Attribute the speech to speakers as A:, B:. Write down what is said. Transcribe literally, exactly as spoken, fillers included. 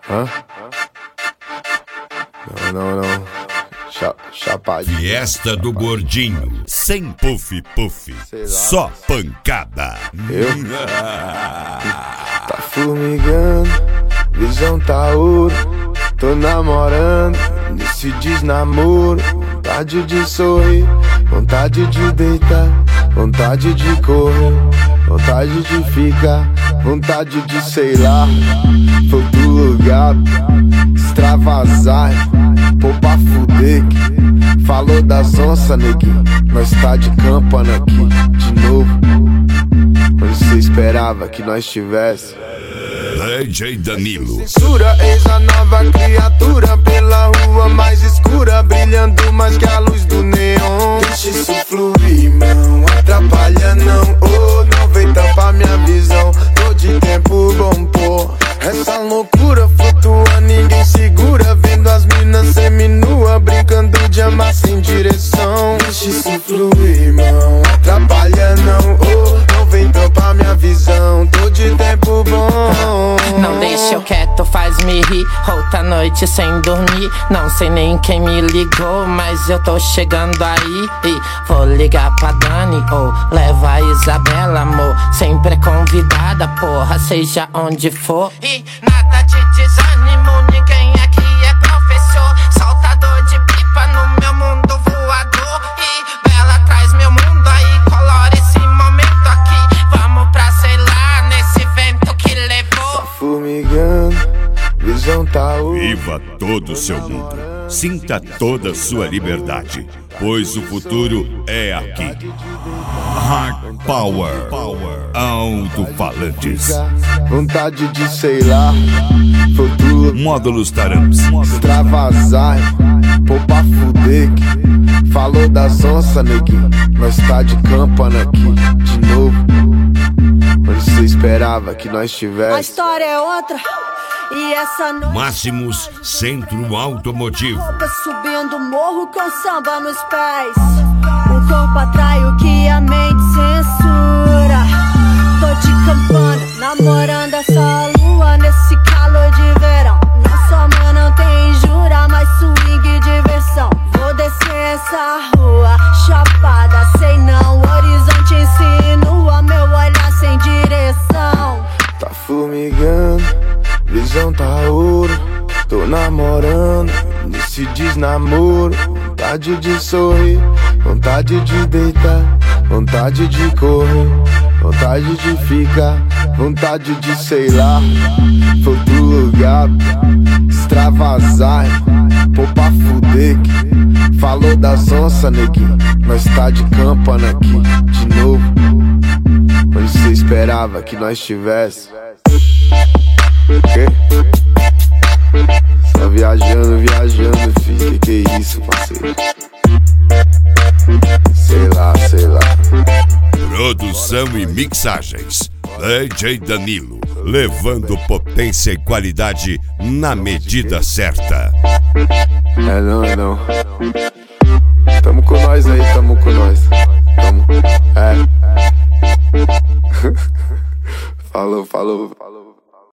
A: Hã? Não, não, não. Cha chapadinho.
B: Fiesta do Gordinho. Sem puff puff. Só pancada.
A: Eu? Tá formigando, visão tá ouro. Tô namorando, nesse desnamoro. Vontade de sorrir, vontade de deitar, vontade de correr, vontade de ficar, vontade de sei lá. For pro lugar, extravasar, pô pra fuder. Falou das onças, neguinho, nós tá de campana aqui, de novo. Onde cê esperava que nós tivesse?
B: D J Danilo.
A: Censura, eis a nova criatura pela rua mais escura, brilhando mais que a luz do neon. Deixa isso fluir, não atrapalha não. Oh, não vem tampar minha visão. Tô de tempo bom, pô. Essa loucura flutua, ninguém segura. Vendo as minas seminua, brincando de amar sem direção. Deixa isso fluir, não atrapalha não. Oh, não vem tampar minha visão. Tô de tempo bom.
C: Não deixa eu quieto, faz-me rir. Outra noite sem dormir. Não sei nem quem me ligou, mas eu tô chegando aí. E vou ligar pra Dani ou leva a Isabela, amor. Sempre é convidada, porra, seja onde for. E nada de desânimo, ninguém aqui é professor. Saltador de pipa no meu mundo voador. E Bela traz meu mundo aí, colore esse momento aqui. Vamos pra, sei lá, nesse vento que levou.
A: Formigando, visão tá ouro.
B: Viva todo o seu mundo. Sinta toda a sua liberdade, pois o futuro é aqui. Hard Power, Power. Alto-falantes.
A: Vontade de sei lá. Futuro.
B: Módulos Taramps.
A: Extravasar, pô pra fuder. Falou das onças, neguinho, nós tá de campana aqui, de novo. Onde cê esperava que nós tivesse?
D: A história é outra. E essa noite
B: Máximos Centro Automotivo.
D: roupa subindo morro com samba nos pés. O corpo atrai o que a mente censura. Tô de campana, namorando essa lua nesse calor de verão. Nossa mãe não tem jura, mas swing e diversão. Vou descer essa rua chapada, sei não. O horizonte insinua, meu olhar sem direção.
A: Tá formigando, visão tá ouro. Tô namorando, nesse desnamoro. Vontade de sorrir, vontade de deitar, vontade de correr, vontade de ficar, vontade de sei lá. For pro lugar, extravasar, pô pra fuder. Falou das onças, neguinho, nós tá de campana aqui, de novo. Onde cê esperava que nós tivesse? Que? Só viajando, viajando, filho. Que que é isso, parceiro? Sei lá, sei lá.
B: Produção e mixagens. D J Danilo, levando potência e qualidade na medida certa.
A: É não, é não. Tamo com nós aí, tamo com nós. Tamo, é. Falou, falou, falou.